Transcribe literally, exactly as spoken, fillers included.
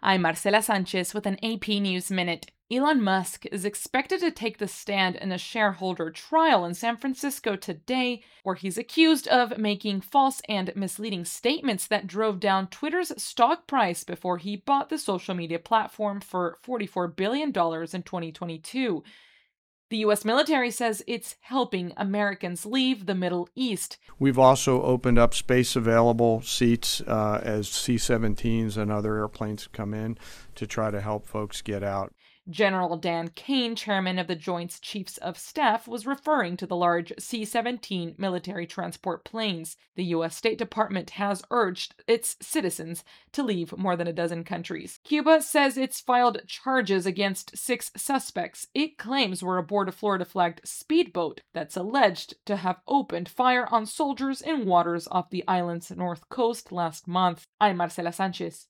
I'm Marcela Sanchez with an A P News Minute. Elon Musk is expected to take the stand in a shareholder trial in San Francisco today, where he's accused of making false and misleading statements that drove down Twitter's stock price before he bought the social media platform for forty-four billion dollars in twenty twenty-two. The U S military says it's helping Americans leave the Middle East. We've also opened up space available seats uh, as C seventeens and other airplanes come in to try to help folks get out. General Dan Kane, chairman of the Joint Chiefs of Staff, was referring to the large C seventeen military transport planes. The U S State Department has urged its citizens to leave more than a dozen countries. Cuba says it's filed charges against six suspects it claims were aboard a Florida-flagged speedboat that's alleged to have opened fire on soldiers in waters off the island's north coast last month. I'm Marcela Sanchez.